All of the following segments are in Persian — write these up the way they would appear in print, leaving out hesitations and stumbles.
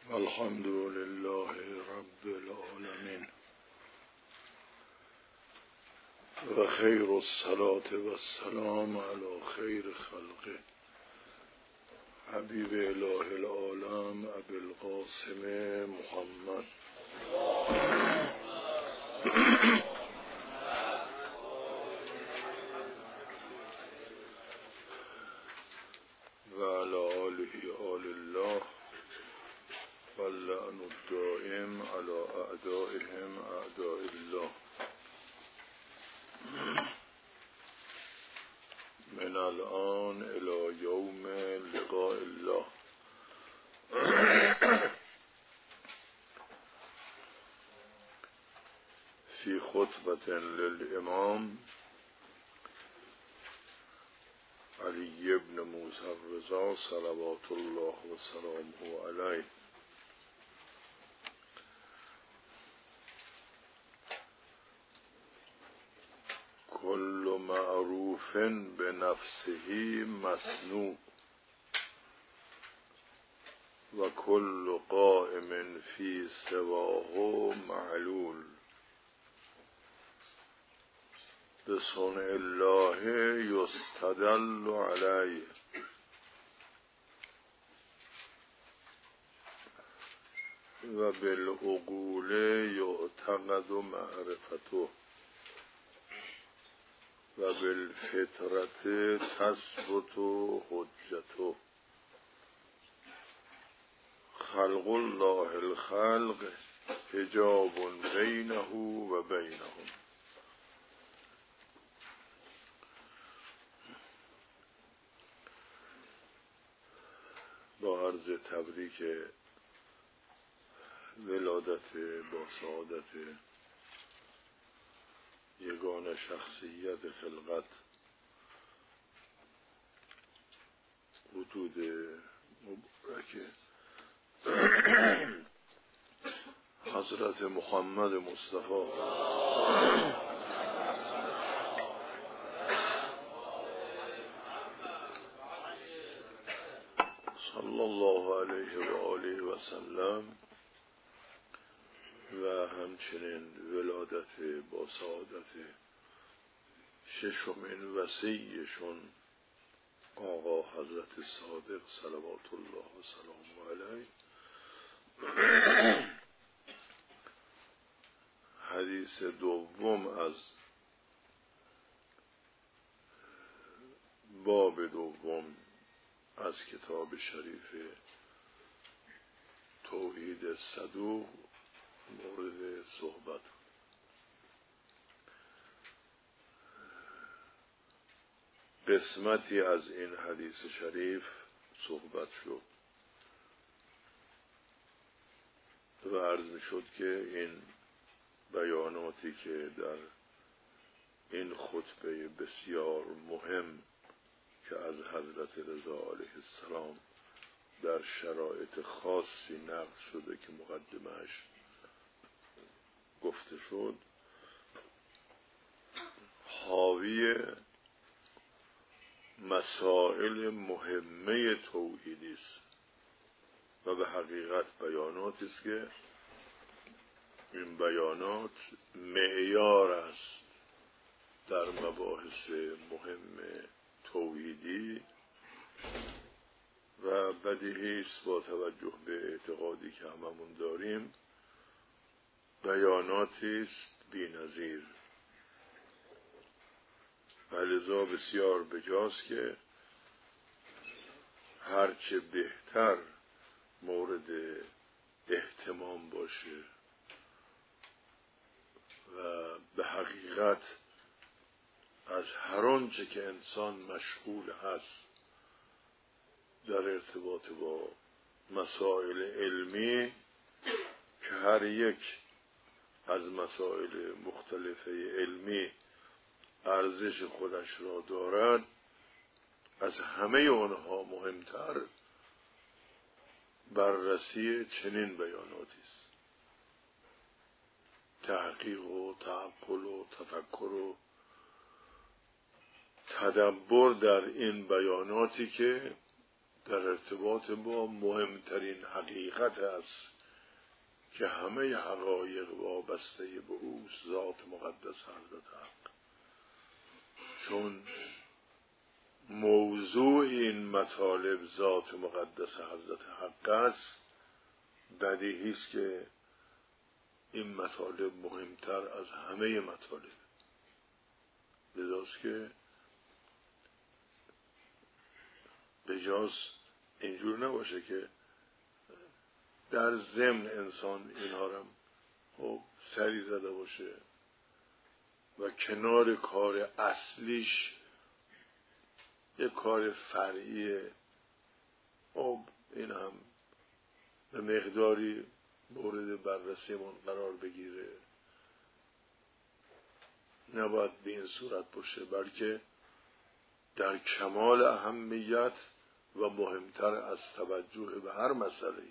الحمد لله رب العالمين و خیر الصلاة و السلام علی خیر خلقه حبیب اله العالم ابی القاسم محمد و علی آله آل الله و اللعن الدائم علی اعدائهم اعداء الله من الان الى یوم لقاء الله. فی خطبة للامام علی بن موسی الرضا صلوات الله و سلامه علیه. کل معروف بنفسه مصنوع و کل قائم فی سواه معلول. بصنع الله یستدل علیه و بالعقول یعتقد معرفته و بالفطرت تثبت حجته. خلق الله الخلق حجاب بینه و بینهم. با عرض تبریک ولادت با سعادت یگانه شخصیت خلقت وجود مبارک حضرت محمد مصطفی صلی الله علیه و آله و سلم و همچنین ولادت با سعادت ششمین وصیشون آقا حضرت صادق صلوات الله و سلامه علیه. حدیث دوم از باب دوم از کتاب شریف توحید صدوق مورد صحبت. قسمتی از این حدیث شریف صحبت شد و عرض می شد که این بیاناتی که در این خطبه بسیار مهم که از حضرت رضا علیه السلام در شرایط خاصی نقل شده که مقدمه‌اش گفته شد، حاوی مسائل مهمه توحیدی است و به حقیقت بیاناتی است که این بیانات معیار است در مباحث مهم توحیدی و بدیهی است با توجه به اعتقادی که هممون داریم بیاناتی است بی‌نظیر. لذا بسیار بجاست که هرچه بهتر مورد اهتمام باشه و به حقیقت از هر آنچه که انسان مشغول هست در ارتباط با مسائل علمی که هر یک از مسائل مختلفه علمی ارزش خودش را دارد، از همه آنها مهمتر بررسی چنین بیاناتی است. تحقیق و تعقل و تفکر و تدبر در این بیاناتی که در ارتباط با مهمترین حقیقت است که همه حقایق وابسته به اوست، ذات مقدس حضرت حق. چون موضوع این مطالب ذات مقدس حضرت حق است، بدیهی است که این مطالب مهمتر از همه مطالب. لذاست که بجاز اینجور نباشه که در ضمن انسان اینها رو خب سری زده باشه و کنار کار اصلیش یک کار فرعیه، خب این هم به مقداری مورد بررسیمون قرار بگیره. نباید به این صورت باشه، بلکه در کمال اهمیت و مهمتر از توجه به هر مسئله‌ای.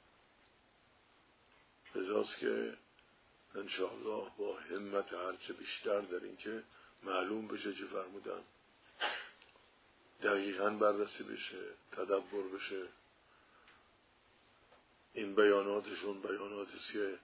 لذاست که انشاءالله با همت هرچه بیشتر در این که معلوم بشه چه فرمودن، دقیقاً بررسی بشه، تدبر بشه. این بیاناتشون بیاناتی است که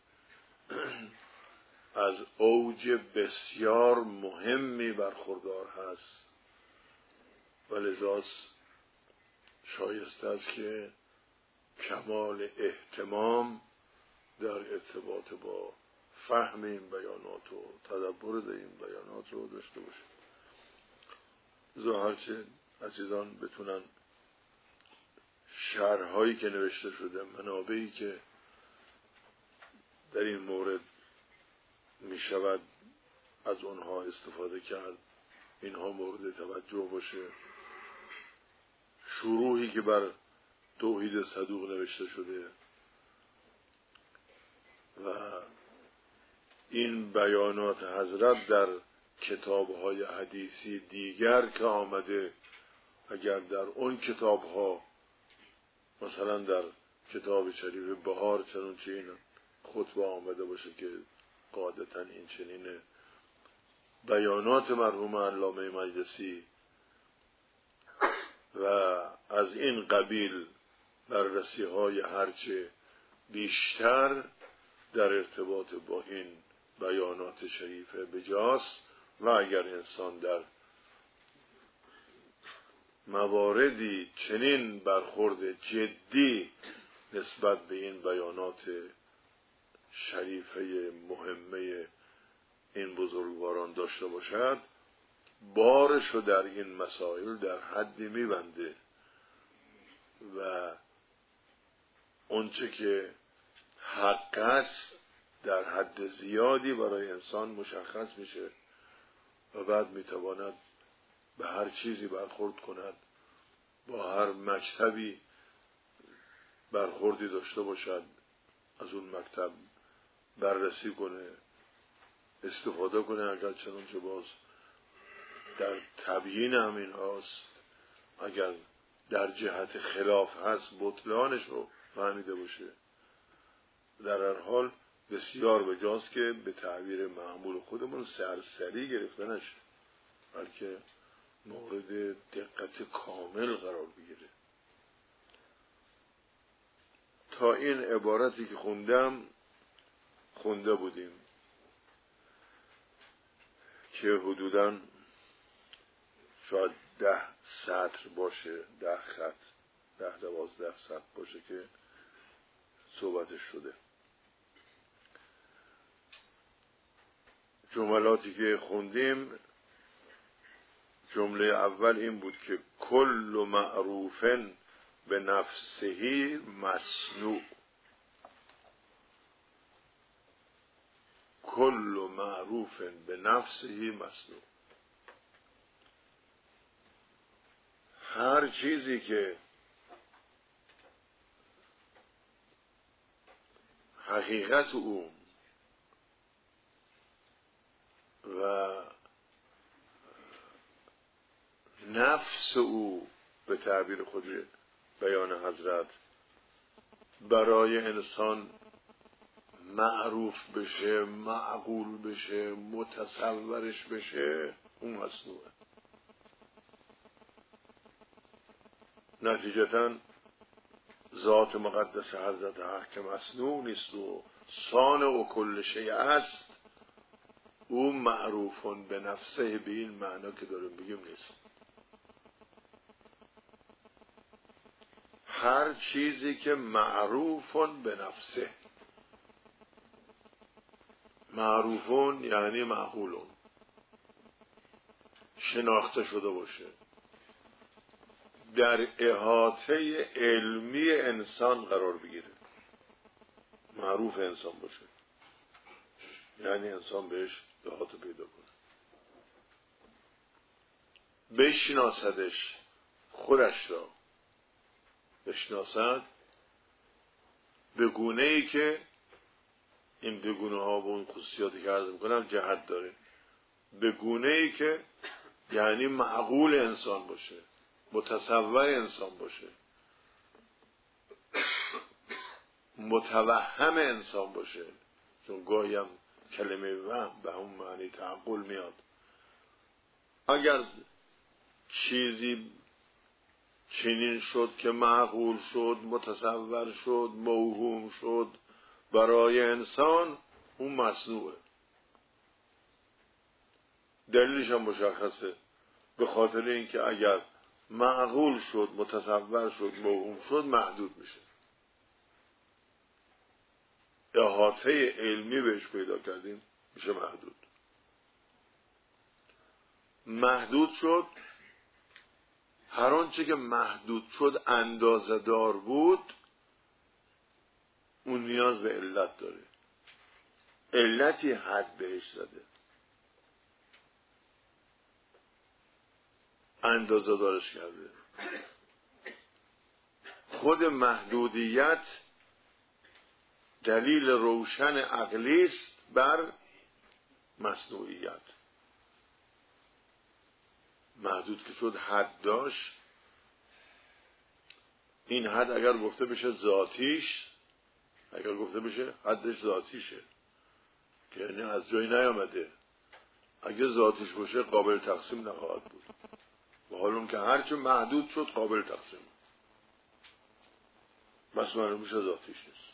از اوج بسیار مهمی برخوردار هست و لذاست شایسته است که کمال اهتمام در ارتباط با فهم این بیانات و تدبر در این بیانات رو داشته باشه. هرچه عزیزان بتونن شرح‌هایی که نوشته شده، منابعی که در این مورد می شود از اونها استفاده کرد، اینها مورد توجه باشه. شروحی که بر توحید صدوق نوشته شده و این بیانات حضرت در کتاب‌های حدیثی دیگر که آمده، اگر در اون کتاب‌ها مثلا در کتاب شریف بهار چنانچه این خطبه آمده باشه که قاعدتاً این چنینه، بیانات مرحوم علامه مجلسی و از این قبیل بررسی‌های هرچه بیشتر در ارتباط با این بیانات شریفه بجاست. و اگر انسان در مواردی چنین برخورد جدی نسبت به این بیانات شریفه مهمه این بزرگواران داشته باشد، بارشو در این مسائل در حدی میبنده و اونچه که حق است در حد زیادی برای انسان مشخص میشه و بعد میتواند به هر چیزی برخورد کند، با هر مکتبی برخوردی داشته باشد، از اون مکتب بررسی کنه، استفاده کنه، اگر چنانچه باز در تبیین همین هاست، اگر در جهت خلاف هست بطلانش رو فهمیده باشه. در هر حال بسیار بجاست که به تعبیر معمول خودمون سرسری گرفته نشه، بلکه مورد دقت کامل قرار بگیره. تا این عبارتی که خونده بودیم که حدوداً شاید 10 سطر باشه، 10 خط، 10-12 سطر باشه که صحبتش شده. جملاتی که خوندیم، جمله اول این بود که کل معروف به نفسه مصنوع. کل معروف به نفسه مصنوع. هر چیزی که حقیقت او و نفس او به تعبیر خود بیان حضرت برای انسان معروف بشه، معقول بشه، متصورش بشه، اون مصنوعه. نتیجتاً ذات مقدس حضرت حق که مصنوع نیست و صانع و کل شیء است، او معروفون به نفسه به این معنا که داریم بگیم نیست. هر چیزی که معروفون به نفسه، معروفون یعنی معقولون، شناخته شده باشه، در احاطه علمی انسان قرار بگیره، معروف انسان باشه، یعنی انسان بهش احاطه پیدا کنه، بشناسدش، خودش را بشناسد به گونه ای که این به گونه ها و اون خصوصیاتی که عرض میکنم جهت داره، به گونه ای که یعنی معقول انسان باشه، متصور انسان باشه، متوهم انسان باشه، چون گاهی هم کلمه وهم به همون معنی تعقل میاد. اگر چیزی چنین شد که معقول شد، متصور شد، موهوم شد برای انسان، اون مصنوعه. دلیلش هم مشخصه، به خاطر اینکه اگر معقول شد، متصور شد، موهوم شد، محدود میشه، احاطه علمی بهش پیدا کردیم، میشه محدود. محدود شد، هر آنچه که محدود شد اندازه دار بود، اون نیاز به علت داره، علتی حد بهش زده، اندازه دارش کرده. خود محدودیت دلیل روشن عقلی است بر مصنوعیت. محدود که شد، حد داشت، این حد اگر گفته بشه ذاتیش، اگر گفته بشه حدش ذاتیشه که یعنی از جای نیامده، اگه ذاتیش باشه قابل تقسیم نخواهد بود، و حالا که هرچه محدود شد قابل تقسیم، بس معلوم میشه ذاتیش نیست.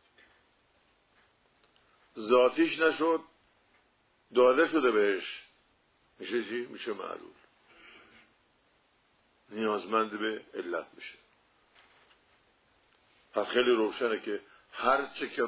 ذاتیش نشد، داده شده بهش، میشه چی؟ میشه معلول، نیازمند به علت میشه. پس خیلی روشنه که هرچه که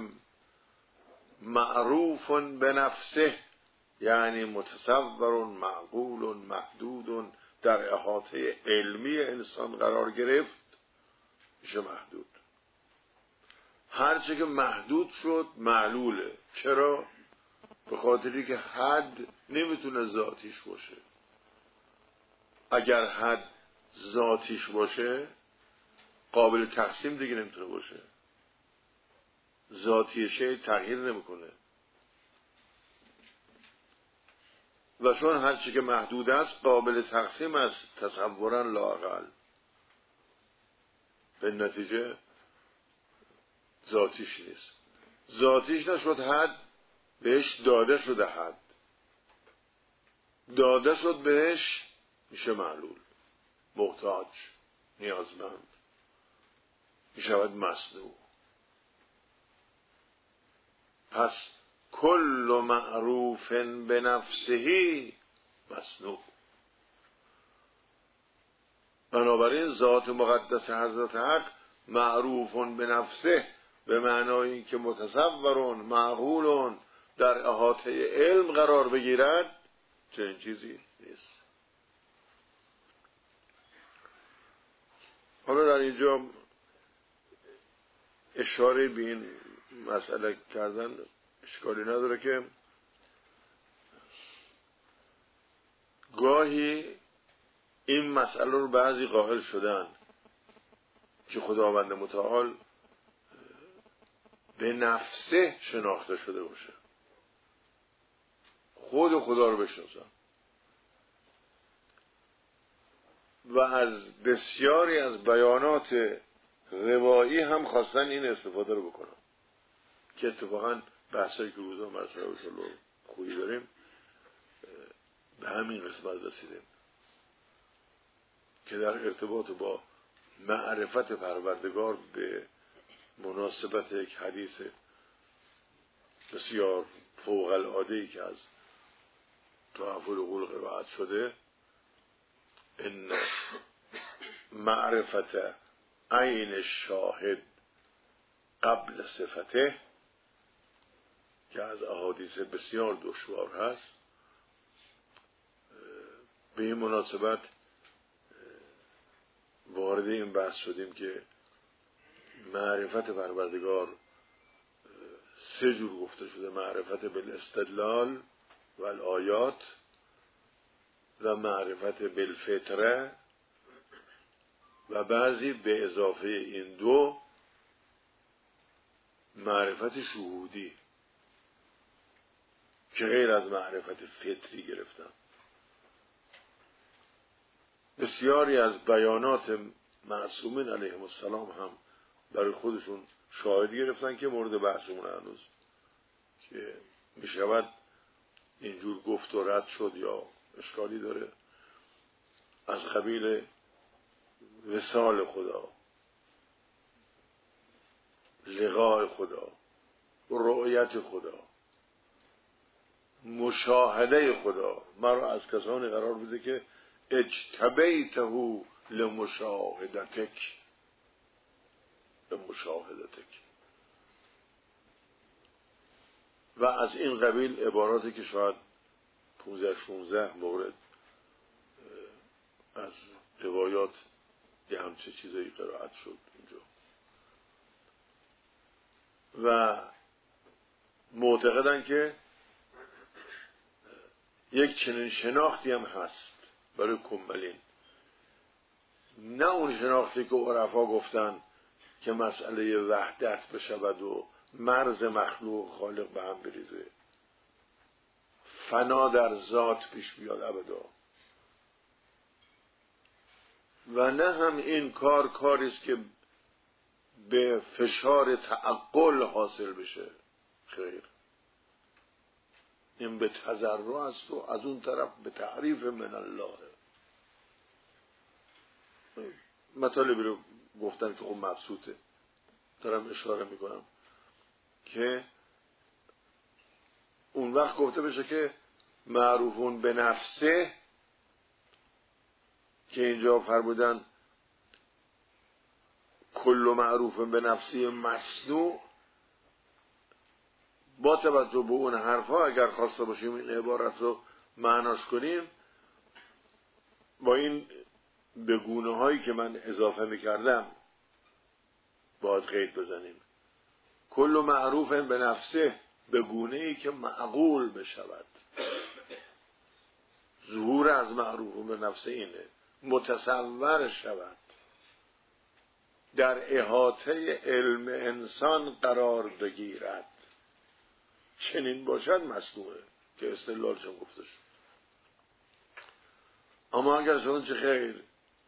معروفون به نفسه، یعنی متصور، معقول، محدود، در احاطه علمی انسان قرار گرفت، میشه محدود. هرچه که محدود شد معلوله. چرا؟ به خاطری که حد نمیتونه ذاتیش باشه. اگر حد ذاتیش باشه قابل تقسیم دیگه نمیتونه باشه، ذاتی شی تغییر نمیکنه، و چون هرچی که محدود است قابل تقسیم است تصورا لااقل، به نتیجه ذاتیش نیست. ذاتیش نشد، حد بهش داده شده، حد داده شد بهش، میشه معلول، محتاج، نیازمند، میشود مصنوع. پس کل معروف به نفسه مصنوع. بنابراین ذات مقدس حضرت حق معروف به نفسه به معنای که متصورون، معقولون، در احاطه علم قرار بگیرد، چنین چیزی نیست. حالا در اینجا اشاره به این مسئله کردن اشکالی نداره که گاهی این مسئله رو بعضی قائل شدن که خداوند متعال به نفسه شناخته شده باشه، خود خدا رو بشناسن، و از بسیاری از بیانات روایی هم خواستن این استفاده رو بکنن، که اتفاقا بحثایی که روزا مرسله رو خوبی داریم به همین قسمت رسیدیم که در ارتباط با معرفت پروردگار به مناسبت یک حدیث بسیار فوق العاده‌ای که از تحف العقول قرائت شده، ان معرفت عین الشاهد قبل صفته، که از احادیث بسیار دشوار هست. به این مناسبت وارد این بحث شدیم که معرفت پروردگار سه جور گفته شده: معرفت بالاستدلال و الآیات، و معرفت بالفطره، و بعضی به اضافه این دو معرفت شهودی که غیر از معرفت فطری گرفتن. بسیاری از بیانات معصومین علیهم السلام هم برای خودشون شاهد گرفتن که مورد بحثمون هنوز، که می شود اینجور گفت و رد شد یا اشکالی داره. از قبیل وصال خدا، لقاء خدا، رؤیت خدا، مشاهده خدا. مرا از کسانی قرار بده که اجتبیته لمشاهدتک، و از این قبیل عباراتی که شاید 15-16 مورد از روایات یه همچه چیزایی قرائت شد اینجا. و معتقدن که یک چنین شناختی هم هست برای کمالین، نه اون شناختی که عرفا گفتن که مسئله وحدت بشود و مرز مخلوق خالق به هم بریزه، فنا در ذات پیش بیاد ابدا، و نه هم این کاری است که به فشار تعقل حاصل بشه. خیر، این به تضرع است و از اون طرف به تعریف من الله. مطالبی رو گفتن که خب مبسوطه، دارم اشاره میکنم که اون وقت گفته بشه که معروفون به نفسه، که اینجا فرمودن کل معروف به نفسی مصنوع. با توجه به اون حرفا اگر خواسته باشیم این عبارت رو معناش کنیم، با این بگونه هایی که من اضافه میکردم باید قید بزنیم. کل معروف به نفسه، بگونه ای که معقول بشود. ظهور از معروف به نفسه اینه، متصور شود، در احاطه علم انسان قرار بگیرد. چنین باشد مصنوعه، که استدلالشون گفته شد. اما اگر شدن چه خیر،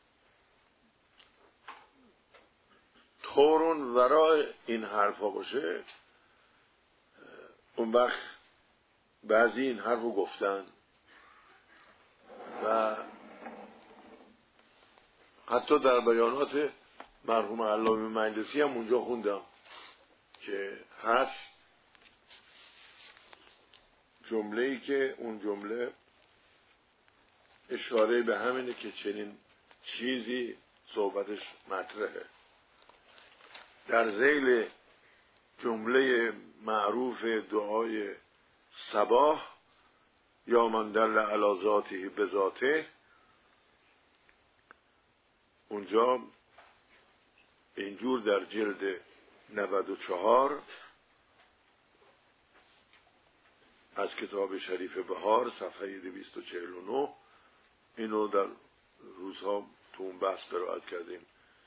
طورون ورای این حرفا باشه، اون وقت بعضی این حرفو گفتن و حتی در بیانات مرحوم علامه مجلسی هم اونجا خوندم که هست جمله‌ای که اون جمله اشاره به همینه که چنین چیزی صحبتش مطرحه. در ذیل جمله معروف دعای صباح یا من دل علی ذاته بذاته، اونجا اینجور در جلد 94 از کتاب شریف بهار صفحه 249 اینو در روزها تو اون بحث قرائت کردیم.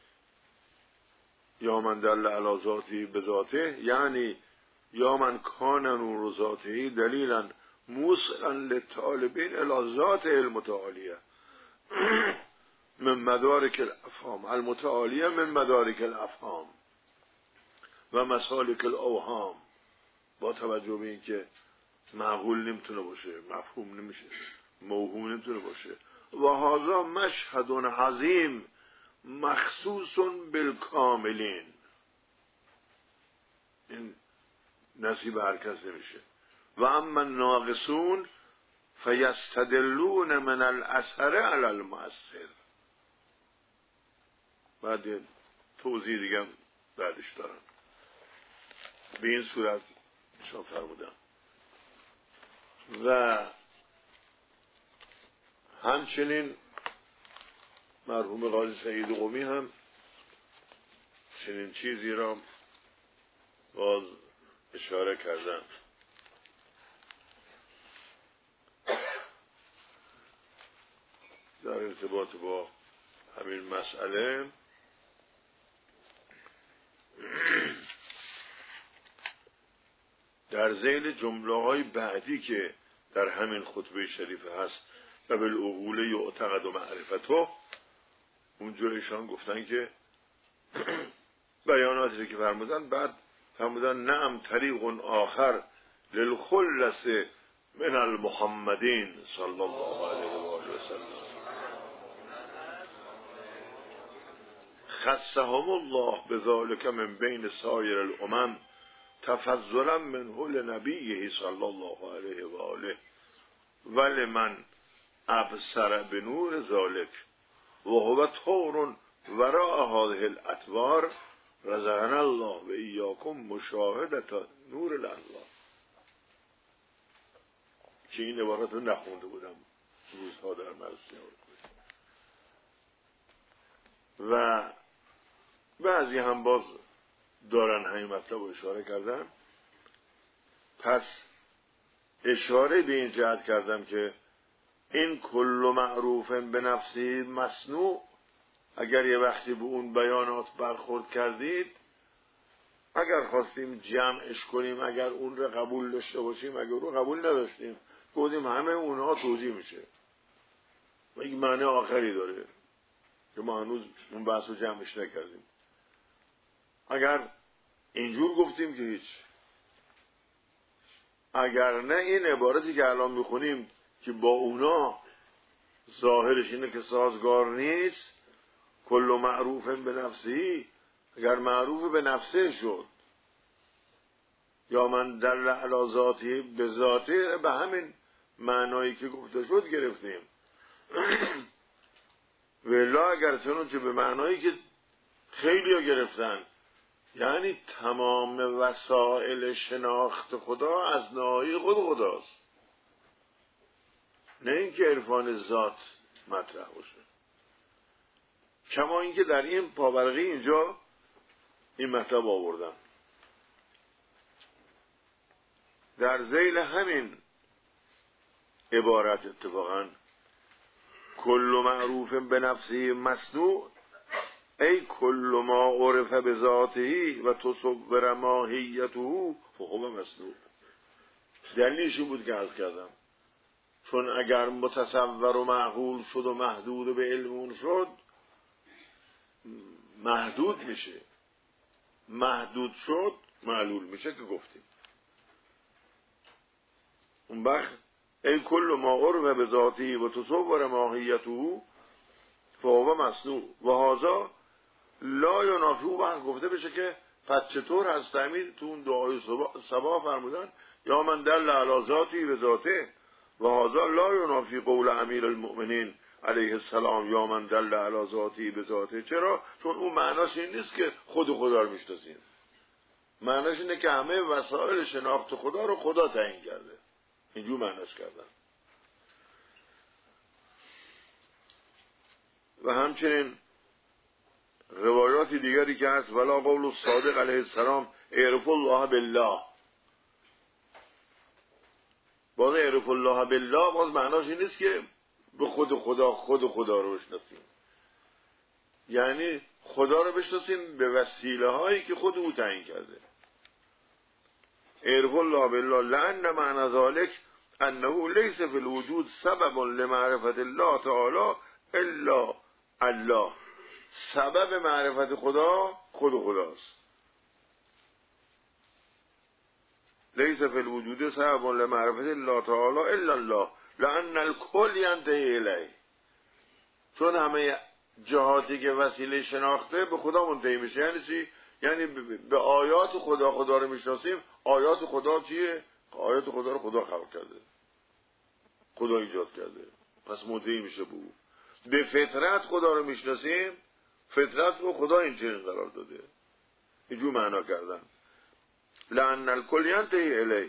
یا من دل علی ذاته بذاته، یعنی یا من کان نور ذاته دلیلا موصلا للطالبین الی ذات المتعالیه من مدارک الافهام، المتعالیه من مدارک الافهام و مسالک الاوهام. با توجه به این که معقول نمیتونه باشه، مفهوم نمیشه، موهوم نمیتونه باشه. و هذا مشهد عظیم مخصوص بالکاملین، این نصیب هر کس نمیشه. و اما ناقصون فیستدلون من الاثر علی المؤثر. بعد توضیح دیگه بعدش دارم. به این صورت شما فرمودم. و همچنین مرحوم قاضی سعید قمی هم چنین چیزی را باز اشاره کردن. در ارتباط با همین مسئله در ذیل جمله‌های بعدی که در همین خطبه شریفه هست و بالعقول یعتقد و معرفته، اونجا ایشان گفتن که بیاناتی که فرمودن، بعد فرمودن نعم طریق آخر للخلص من المحمدین صلی الله علیه و آله و سلم خصهم الله بذلك من بین سایر الامم تفضلا منه لنبیه صلی الله علیه و آله ولمن ابصر بنور ذلك و هو طور وراء هذه الأطوار رزقنا الله و ایاکم مشاهدة نور الله. که این عبارت رو نخونده بودم روزها در مرسی. و بعضی هم باز دارن همین مطلب رو اشاره کردن. پس اشاره به این جهت کردم که این کل معروف به نفسی مصنوع، اگر یه وقتی به اون بیانات برخورد کردید، اگر خواستیم جمعش کنیم، اگر اون رو قبول داشته باشیم، اگر رو قبول نداشتیم گفتیم همه اونها توجیه میشه و یک معنی آخری داره که ما هنوز اون بحث رو جمعش نکردیم. اگر اینجور گفتیم که هیچ، اگر نه این عبارتی که الان میخونیم که با اونا ظاهرش اینه که سازگار نیست، کل معروف به نفسی، اگر معروف به نفسه شد یا من دل علی ذاتی به ذاته، به همین معنایی که گفته شد گرفتیم. ولا اگر چنانچه به معنایی که خیلی ها گرفتن، یعنی تمام وسائل شناخت خدا از ناحیه خود خداست، نه اینکه عرفان ذات مطرح باشه. کما اینکه در این پاورقی اینجا این مطلب آوردم در ذیل همین عبارت اتفاقا کل معروف به نفسی مصنوع ای کل ما عرف به ذاته و تصور ماهیته فهو مصنوع. دلیلش بود که عرض کردم، چون اگر متصور و معقول شد و محدود به علمون شد محدود میشه، محدود شد معلول میشه که گفتیم. اون وقت ای کل ما عرف به ذاته و تصور ماهیته فهو مصنوع و هذا لا ینافی. اون وقت گفته بشه که پس چطور هست امیر تو اون دعای صبا فرمودن یا من دل علی ذاتی به ذاته و هذا لا ینافی قول امیر المؤمنین علیه السلام یا من دل علی ذاتی به ذاته. چرا؟ چون اون معناش این نیست که خود خدا رو میشناسیم، معناش اینه که همه وسایل شناخت خدا رو خدا تعیین کرده. اینجور معناش کردن. و همچنین روایات دیگری که هست ولا قول الصادق علیه السلام اعرف الله بالله، باز اعرف الله بالله باز معناش این نیست که به خود خدا رو بشناسیم، یعنی خدا رو بشناسیم به وسیله هایی که خود او تعیین کرده. اعرف الله بالله لأن معنی ذلك انه ليس في الوجود سبب لمعرفت الله تعالی الا الله. سبب معرفت خدا خود خداست. لیس فی الوجود سبب لمعرفت الله تعالی الا الله لان الکل ینتهی الیه. چون همه جهاتی که وسیله شناخته به خدا منتهی میشه. یعنی چی؟ یعنی به آیات خدا رو میشناسیم. آیات خدا چیه؟ آیات خدا رو خدا خلق کرده، خدا ایجاد کرده، پس منتهی میشه به او. به فطرت خدا رو میشناسیم، فطرت رو خدا اینجوری قرار داده، اینجور معنا کردن. لأن الکل ینتهی الیه.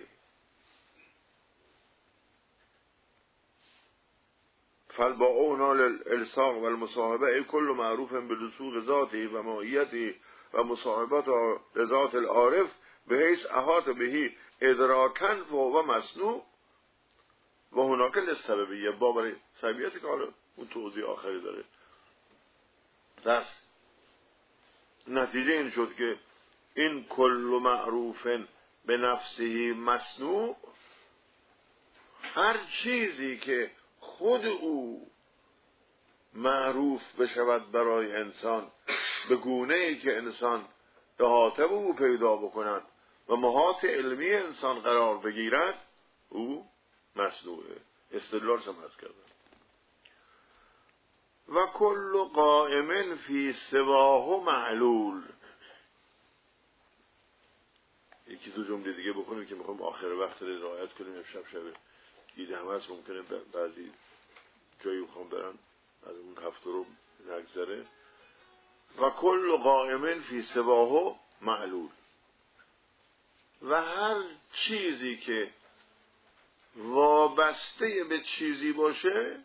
فالباؤنا للالصاق والمصاحبه کل معروف بلسوق ذاته و ماهیته و مصاحبت لذات العارف به حیث احاط بهی ادراکن و مصنوع و هناک للسببیه. برای سببیتی که حالا اون توضیح آخری داره. پس نتیجه این شد که این کل معروف به نفسه مصنوع، هر چیزی که خود او معروف بشود برای انسان به گونه ای که انسان احاطه به او پیدا بکند و محاط علمی انسان قرار بگیرد، او مصنوعه. استدلالش هم هست کردن. و کل قائم فی سواه معلول. یکی دو جمله دیگه بخونیم که میخوام آخر وقت رعایت کنیم. امشب شب دیده هم هست، ممکنه بعضی جایی میخوام برن از اون هفته رو نگذره. و کل قائم فی سواه معلول. و هر چیزی که وابسته به چیزی باشه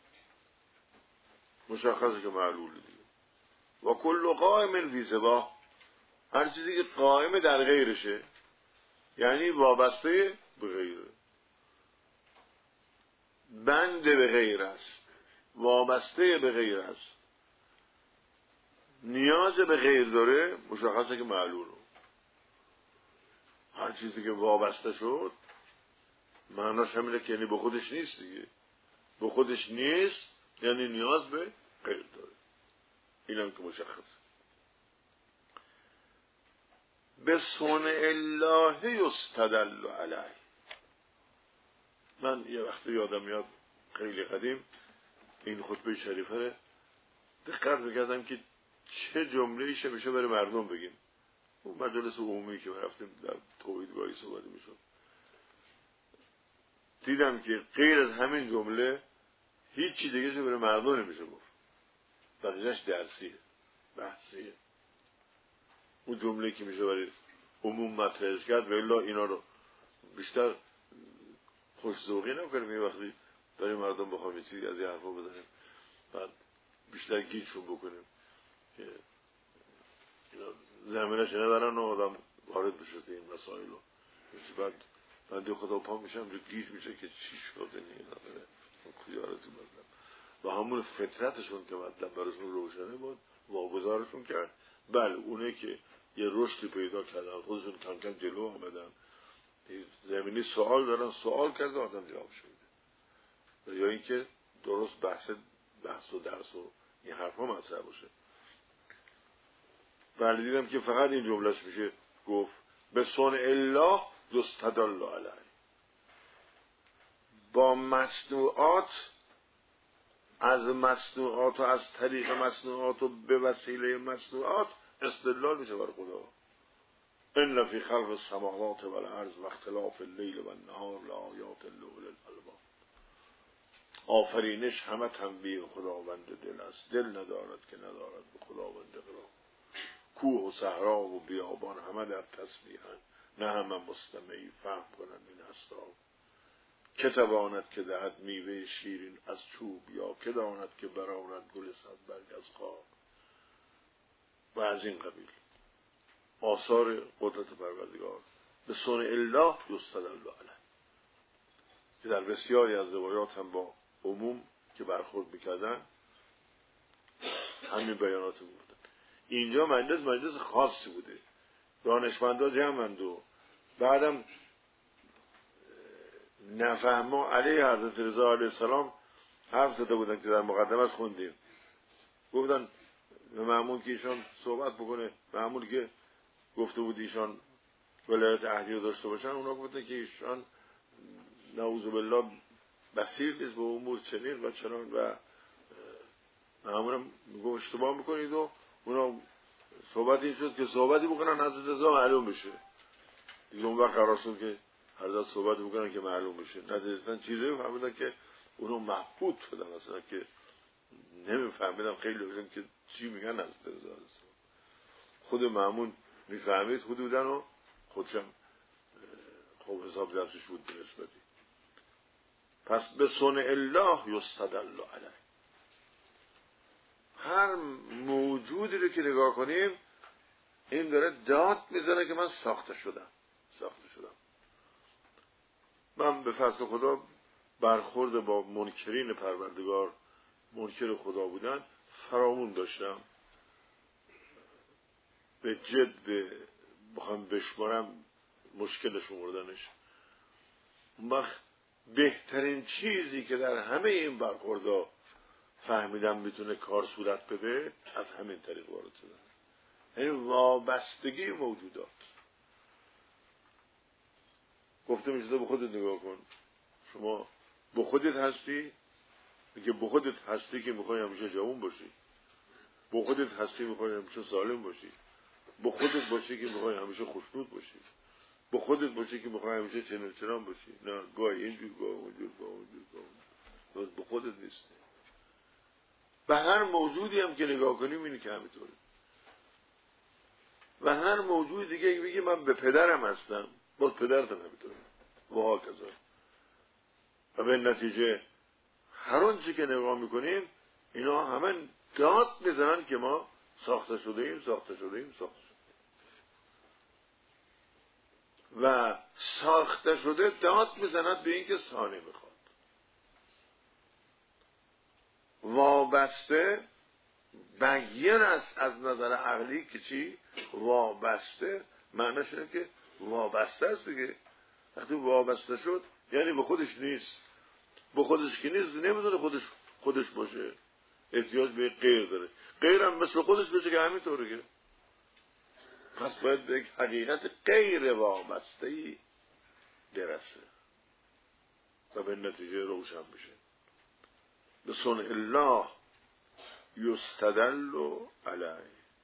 مشخصه که معلول دیگه. و کل قائم فی سواه، هر چیزی که قائم در غیرشه یعنی وابسته به غیره، بند به غیر است، وابسته به غیر است، نیاز به غیر داره، مشخصه که معلوله. هر چیزی که وابسته شد معناش همینه که یعنی به خودش نیست دیگه. به خودش نیست یعنی نیاز به غیر داره. اینم که مشخصه. به صنع الله یستدل علیه. من یه وقتی یادم میاد خیلی قدیم این خطبه شریفه رو دقت میکردم که چه جمله ایشه میشه برای مردم بگیم. اون مجلس عمومی که رفتیم در توحیدگاهی صحبت میشد، دیدم که غیر از همین جمله هیچ چیز دیگه برای مردم نمیشه گفت. بقیه‌اش درسیه، بحثیه. اون جمله که میشه برای عموم مطرحش کرد و الا اینا رو بیشتر خوش‌ذوقی نکنیم. یه وقتی برای مردم بخوام یه چیزی از یه حرفا بزنیم بعد بیشتر گیجشون بکنیم که زمینش ندارن و آدم وارد بشه این مسائل رو. بعد بنده خدا پا میشم جو گیج میشه که چی شده نیه خیارتی بردم و همون فطرتشون که مطلب براشون روشنه بود واگذارشون کرد. بله اونه که یه رشدی پیدا کردن، خودشون کم کم جلو آمدن، زمینی سوال دارن، سوال کرده آدم جواب شده، یا اینکه درست بحث و درس و این حرفا مطرح باشه. بله دیدم که فقط این جملهش میشه گفت به صنع الله یستدل علیه. با مصنوعات، از مصنوعات و از طریق مصنوعات و به وسیله مصنوعات استدلال میشه بر خدا. ان فی خلق السماوات والارض و اختلاف اللیل و النهار لآیات لأولی الالباب. آفرینش همه تنبیه خداوند دل است، دل ندارد که ندارد به خداوند قرار. کوه و صحرا و بیابان همه در تسبیحند، نه همه مستمعی فهم کنند این اسرار. که تواند که دهد میوه شیرین از چوب، یا که داند که برآورد گل صد برگ از خار. و از این قبیل آثار قدرت پروردگار. به صنع الله یستدل علیه که در بسیاری از روایات هم با عموم که برخورد میکردن همین بیانات میگفتن. اینجا مجلس خاصی بوده، دانشمندا جمعند و بعدم نفهما علیه حضرت رضا علیه السلام حرف زده بودن که در مقدمت خوندیم. گفتن به معمول که ایشان صحبت بکنه، معمول که گفته بود ایشان ولایت اهلی رو داشته باشن، اونا گفتن که ایشان نعوذ بالله بصیر نیست به امور چنین و چنان و معمولا میگم اشتباه میکنید و اونا صحبت این شد که صحبتی بکنن حضرت رضا معلوم بشه دیگه. اون وقت قرار شد که حضرت صحبت بکنن که معلوم بشه، نداشتن چیزی فهمیدن که اونا محبوط شدن اصلا که نمیفهمیدن خیلی بودن که چی میگن حضرت رضا. خود مأمون میفهمید حدودن و خودشم خوب حساب دستش بود به نسبتی. پس به صنع الله یستدل علیه. هر موجودی رو که نگاه کنیم این داره داد میزنه که من ساخته شدم. من به فضل خدا برخورد با منکرین پروردگار، منکر خدا بودن فرامون داشتم. به جد بخوام بشمارم مشکلش آوردنش. اون وقت بهترین چیزی که در همه این برخوردها فهمیدم میتونه کار صورت بده از همین طریق وارد شدن، یعنی وابستگی موجودات. گفته میشه به خودت نگاه کن، شما به خودت هستی، میگه به خودت هستی که میخوای همیشه جوان باشی، به خودت هستی میخوای همیشه سالم باشی، به خودت باشی که میخوای همیشه خوشنود باشی، به خودت باشی که میخوای همیشه چنان باشی. نه، گاهی اینجور گاه اونجور گاه اونجور گاه به خودت نیستی. به هر موجودی هم که نگاه کنیم اینه که همینطوره. و هر موجود دیگه بگی من به پدرم هستم، باز پدرت هم همینطوره و ها کذا. و به نتیجه هر آنچه که نگاه میکنیم اینا همه داد میزنن که ما ساخته شده ایم. و ساخته شده داد میزند به این که ثانیه میخواد. وابسته بیان است از نظر عقلی که چی؟ وابسته معنیش اینه که وابسته است دیگه. وقتی وابسته شد یعنی به خودش نیست. به خودش که نیست نمیدونه خودش باشه، احتیاج به غیر داره. غیر هم مثل خودش بشه که همینطوره که. پس باید به یک حقیقت غیر وابسته‌ای برسه و به نتیجه روشن بشه. به صنع الله یستدل علیه.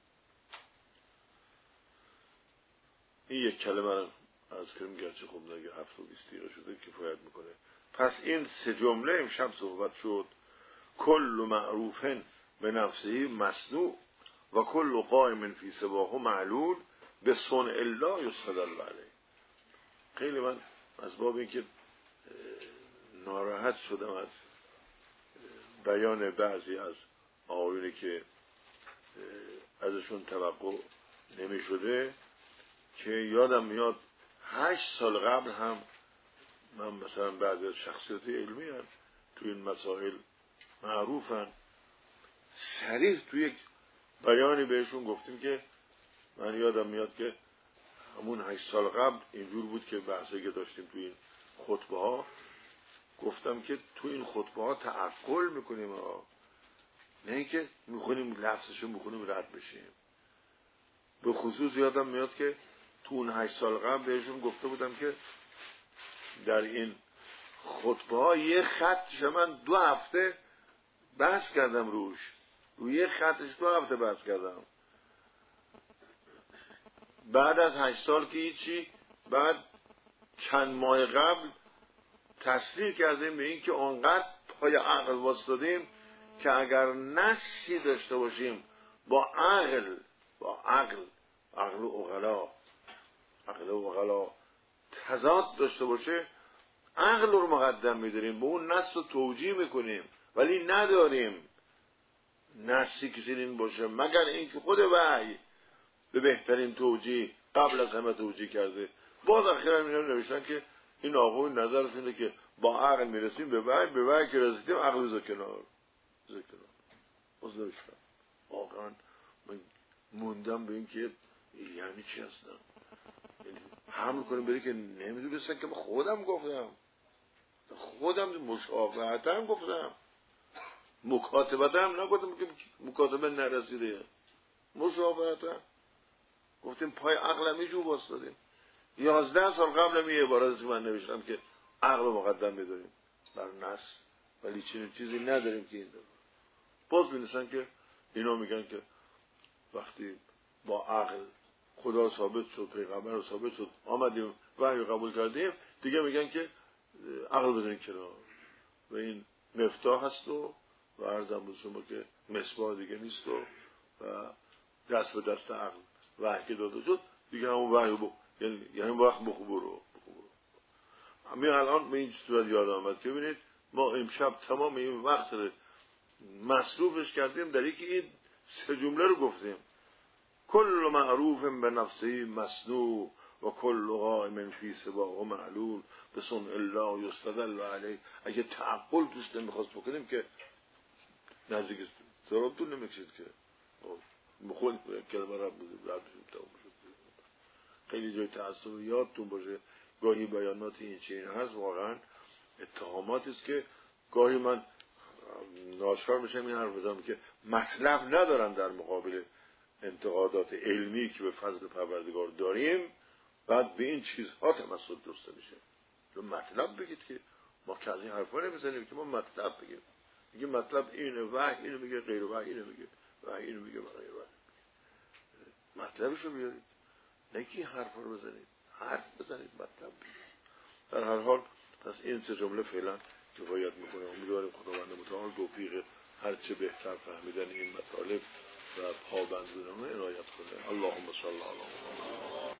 این یک کلمه رو از کنیم گرچه خوب نگه 7 و 20 دقیقه شده کفایت میکنه. پس این 3 جمله امشب صحبت شد. کل معروف به نفسه مصنوع و کل قائم فی سواه معلول به صنع الله یستدل علیه. خیلی من از باب این که ناراحت شدم از بیان بعضی از آیونی که ازشون توقع نمی شده، که یادم میاد 8 سال قبل هم من مثلا بعضی از شخصیت علمی هم توی این مسائل معروفن، صریح توی یک بیانی بهشون گفتیم که من یادم میاد که همون 8 سال قبل اینجور بود که بحثی که داشتیم توی این خطبه ها، گفتم که توی این خطبه ها تعقل میکنیم نه اینکه میخونیم لفظشو میخونیم رد بشیم. به خصوص یادم میاد که تو اون 8 سال قبل بهشون گفته بودم که در این خطبه ها یه خطش من 2 هفته بحث کردم روی یه خطش 2 هفته بحث کردم. بعد از 8 سال که هیچی، بعد چند ماه قبل تصریح کردیم به این که اونقدر پای عقل واسطادیم که اگر نسی داشته باشیم با عقل و عقلا تضاد داشته باشه، عقل رو مقدم می‌داریم، به اون نس رو توجیه میکنیم، ولی نداریم نسی که چنین باشه مگر اینکه خود وحی به بهترین توجیه قبل از همه توجیه کرده. باز اخیراً اینا نوشتن که این آقای نظرش اینه که با عقل میرسیم به وحی که رسیدیم عقل بذار کنار. باز نوشتم واقعا من موندم به این که یعنی چی هستم، حمل کنیم بری که نمیدونستن که خودم گفتم، مشابهتم گفتم، مکاتبتم نگفتم که مکاتبه نرسیده، مشابهتم گفتیم پای عقلم ایجو باستادیم. 11 سال قبل هم یه عبارتی که من نوشتم که عقل مقدم می‌داریم بر نص، ولی چنین چیزی نداریم که این داره. باز می‌نویسن که اینا میگن که وقتی با عقل خدا ثابت شد، پیغمبر رو ثابت شد، آمدیم وحی رو قبول کردیم، دیگه میگن که عقل بزنید کنار و این مفتاح هست و عرضم به شما که مصباح دیگه نیست و دست به دست عقل وحی که داده شد دیگه همون وحی یعنی وقت برو. همین الان به این صورت یاد آمد که ببینید ما امشب تمام این وقت رو مصروفش کردیم در اینکه این سه جمله رو گفتیم: کل معروف به نفسه مصنوع و کل قائم فی سباق معلول به صنع الله یستدل علیه. اگه تعقل توش نمیخواست بکنیم که نزدیک سراب طول نمیکشید که بخون کلمه رب بودیم خیلی جای تأثیر یادتون باشه. گاهی بیانات این چنین هست واقعا اتهاماتی است که گاهی من ناچار میشم این حرف بزنم که مطلب ندارن در مقابل انتقادات علمی که به فضل پروردگار داریم، بعد به این چیزها تمسک درسته میشه. مطلب بگید که ما که از این حرفا نمیزنیم که ما مطلب بگیم. میگه مطلب اینه، وحی اینو میگه، غیر وحی اینو میگه، وحی اینو میگه، غیر وحی. مطلبشو بیارید، نه که حرفا رو بزنید، حرف بزنید، مطلب بگید. در هر حال پس این سه جمله فعلا کفایت میکنه. امیدواریم خداوند متعال توفیق هر چه بهتر فهمیدن این مطالب و پابند بودن عنایت کنه. اللهم صل علی محمد.